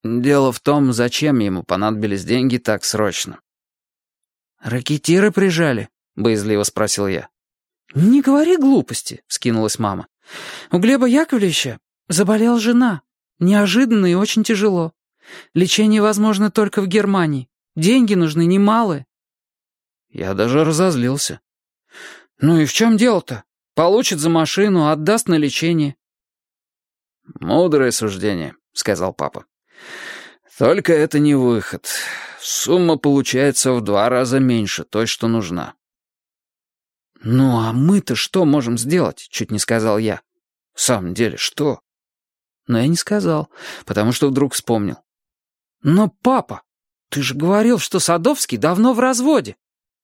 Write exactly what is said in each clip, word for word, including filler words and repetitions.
Дело в том, зачем ему понадобились деньги так срочно. «Ракетиры прижали?» — боязливо спросил я. «Не говори глупости», — вскинулась мама. «У Глеба Яковлевича заболела жена. Неожиданно и очень тяжело. Лечение возможно только в Германии. Деньги нужны немалые». Я даже разозлился. «Ну и в чем дело-то? Получит за машину, отдаст на лечение». «Мудрое суждение», — сказал папа. «Только это не выход. Сумма получается в два раза меньше той, что нужна». «Ну а мы-то что можем сделать?» — чуть не сказал я. «В самом деле, что?» Но я не сказал, потому что вдруг вспомнил. «Но, папа, ты же говорил, что Садовский давно в разводе».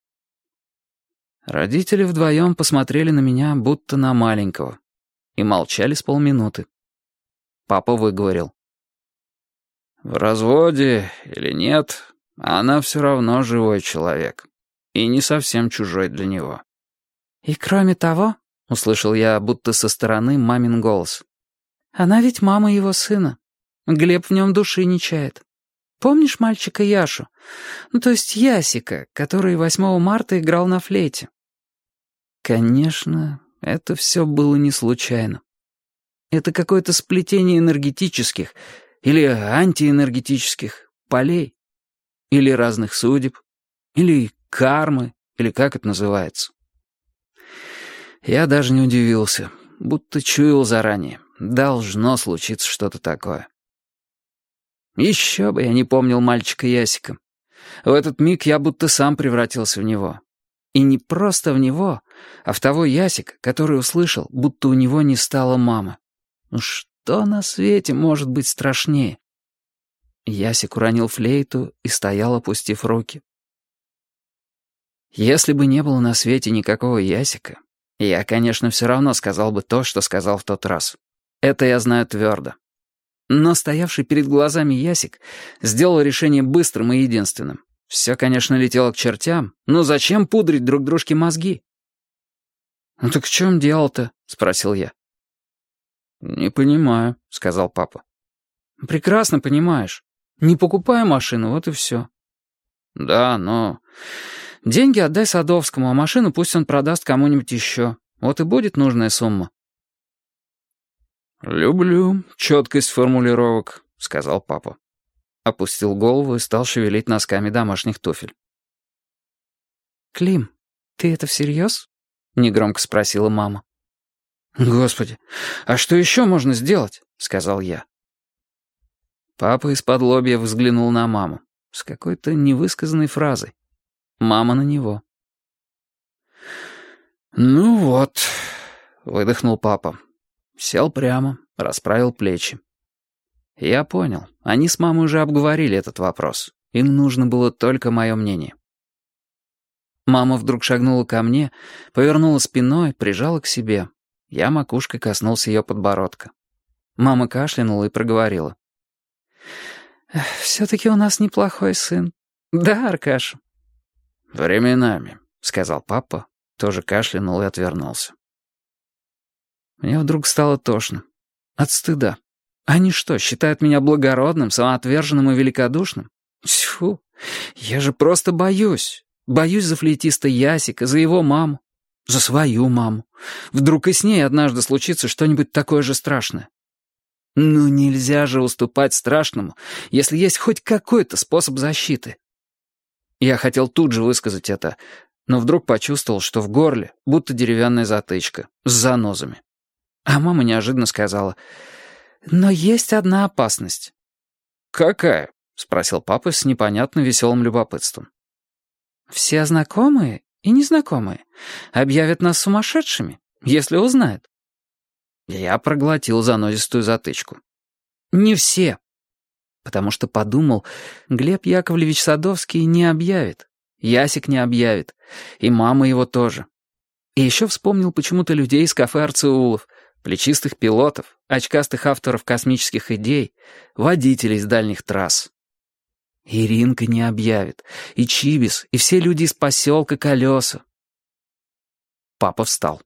Родители вдвоем посмотрели на меня, будто на маленького, и молчали с полминуты. Папа выговорил. «В разводе или нет, она все равно живой человек, и не совсем чужой для него». «И кроме того», — услышал я, будто со стороны мамин голос, «она ведь мама его сына. Глеб в нем души не чает. Помнишь мальчика Яшу? Ну, то есть Ясика, который восьмого марта играл на флейте?» Конечно, это все было не случайно. Это какое-то сплетение энергетических или антиэнергетических полей, или разных судеб, или кармы, или как это называется. Я даже не удивился, будто чуял заранее. Должно случиться что-то такое. Еще бы я не помнил мальчика Ясика. В этот миг я будто сам превратился в него. И не просто в него, а в того Ясика, который услышал, будто у него не стало мамы. Ну что на свете может быть страшнее? Ясик уронил флейту и стоял, опустив руки. Если бы не было на свете никакого Ясика, я, конечно, все равно сказал бы то, что сказал в тот раз. Это я знаю твердо. Но стоявший перед глазами Ясик сделал решение быстрым и единственным. Все, конечно, летело к чертям, но зачем пудрить друг дружке мозги? «Ну так в чем дело-то?» — спросил я. «Не понимаю», — сказал папа. «Прекрасно понимаешь. Не покупай машину, вот и все». «Да, но...» «Деньги отдай Садовскому, а машину пусть он продаст кому-нибудь еще. Вот и будет нужная сумма». «Люблю четкость формулировок», — сказал папа. Опустил голову и стал шевелить носками домашних туфель. «Клим, ты это всерьез?» — негромко спросила мама. «Господи, а что еще можно сделать?» — сказал я. Папа из-под лобья взглянул на маму с какой-то невысказанной фразой. Мама на него. «Ну вот», — выдохнул папа. Сел прямо, расправил плечи. Я понял, они с мамой уже обговорили этот вопрос. Им нужно было только мое мнение. Мама вдруг шагнула ко мне, повернула спиной, прижала к себе. Я макушкой коснулся ее подбородка. Мама кашлянула и проговорила. «Все-таки у нас неплохой сын. Да, Аркаша?» «Временами», — сказал папа, тоже кашлянул и отвернулся. Мне вдруг стало тошно. От стыда. Они что, считают меня благородным, самоотверженным и великодушным? Тьфу, я же просто боюсь. Боюсь за флейтиста Ясика, за его маму, за свою маму. Вдруг и с ней однажды случится что-нибудь такое же страшное. Ну нельзя же уступать страшному, если есть хоть какой-то способ защиты. Я хотел тут же высказать это, но вдруг почувствовал, что в горле будто деревянная затычка с занозами. А мама неожиданно сказала: «Но есть одна опасность». «Какая?» — спросил папа с непонятно веселым любопытством. «Все знакомые и незнакомые объявят нас сумасшедшими, если узнают». Я проглотил занозистую затычку. «Не все». Потому что подумал, Глеб Яковлевич Садовский не объявит, Ясик не объявит, и мама его тоже. И еще вспомнил почему-то людей из кафе «Арцеулов», плечистых пилотов, очкастых авторов космических идей, водителей с дальних трасс. Иринка не объявит, и Чибис, и все люди из поселка Колеса. Папа встал.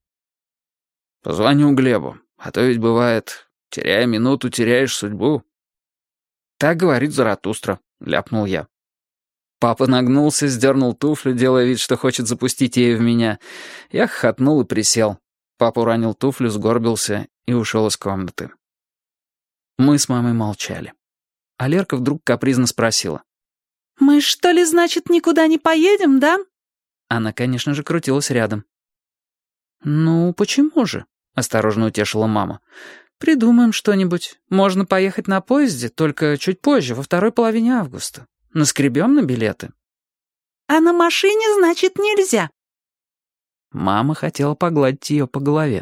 «Позвоню Глебу, а то ведь бывает, теряя минуту, теряешь судьбу». «Так говорит Заратустра», — ляпнул я. Папа нагнулся, сдернул туфлю, делая вид, что хочет запустить ею в меня. Я хохотнул и присел. Папа уронил туфлю, сгорбился и ушел из комнаты. Мы с мамой молчали. А Лерка вдруг капризно спросила. «Мы что ли, значит, никуда не поедем, да?» Она, конечно же, крутилась рядом. «Ну, почему же?» — осторожно утешила мама. «Придумаем что-нибудь. Можно поехать на поезде, только чуть позже, во второй половине августа. Наскребем на билеты». «А на машине, значит, нельзя?» Мама хотела погладить ее по голове.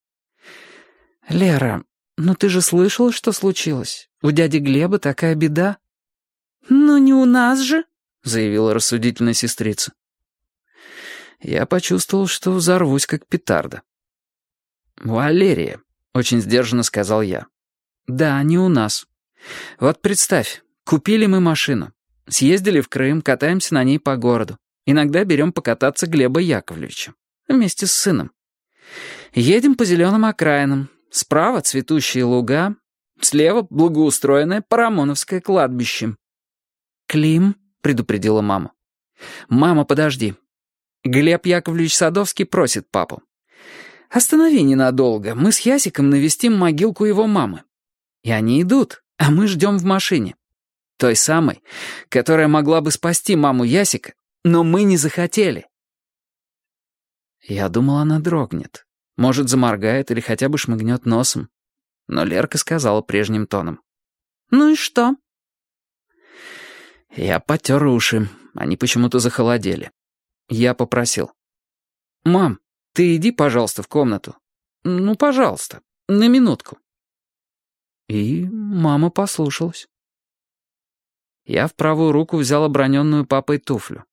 «Лера, ну ты же слышала, что случилось? У дяди Глеба такая беда». «Ну не у нас же», — заявила рассудительная сестрица. Я почувствовал, что взорвусь, как петарда. «Валерия», — очень сдержанно сказал я. «Да, не у нас. Вот представь, купили мы машину. Съездили в Крым, катаемся на ней по городу. Иногда берем покататься Глеба Яковлевича. Вместе с сыном. Едем по зеленым окраинам. Справа цветущие луга, слева благоустроенное Парамоновское кладбище». «Клим», — предупредила мама. «Мама, подожди. Глеб Яковлевич Садовский просит папу. Останови ненадолго, мы с Ясиком навестим могилку его мамы. И они идут, а мы ждем в машине. Той самой, которая могла бы спасти маму Ясика, но мы не захотели». Я думал, она дрогнет. Может, заморгает или хотя бы шмыгнет носом. Но Лерка сказала прежним тоном. «Ну и что?» Я потер уши, они почему-то захолодели. Я попросил. «Мам, ты иди, пожалуйста, в комнату. Ну, пожалуйста, на минутку». И мама послушалась. Я в правую руку взял оброненную папой туфлю.